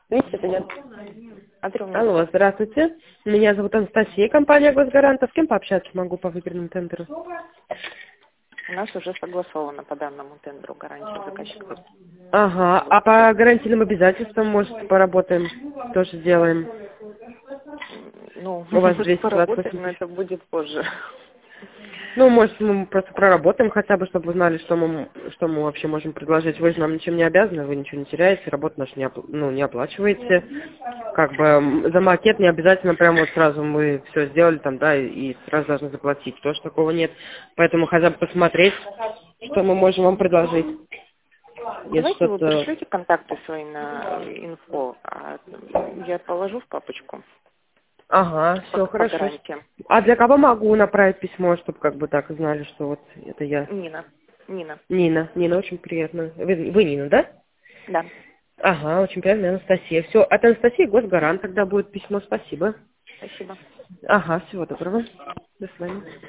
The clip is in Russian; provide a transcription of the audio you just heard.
Видите, это нет. Алло, здравствуйте. Меня зовут Анастасия, компания «Госгарант». С кем пообщаться могу по выигранному тендеру? У нас уже согласовано по данному тендеру гарантия заказчика. Ага, а по гарантийным обязательствам, может, поработаем, тоже сделаем. Ну, У вас поработаем, но 228 это будет позже. Ну, может, мы просто проработаем хотя бы, чтобы узнали, что мы вообще можем предложить. Вы же нам ничем не обязаны, вы ничего не теряете, работу нашу не оплачиваете. Как бы за макет не обязательно прям вот сразу мы все сделали там, да, и сразу должны заплатить. Тоже такого нет. Поэтому хотя бы посмотреть, что мы можем вам предложить. Если Давайте вы что-то... пришлете контакты свои на инфо, а я положу в папочку Ага, все по хорошо. гарантиям. А для кого могу направить письмо, чтобы как бы так знали, что вот это я? Нина. Нина, очень приятно. Вы Нина, да? Да. Ага, очень приятно, Анастасия. Все, от Анастасии Госгарант тогда будет письмо, спасибо. Спасибо. Ага, всего доброго. До свидания.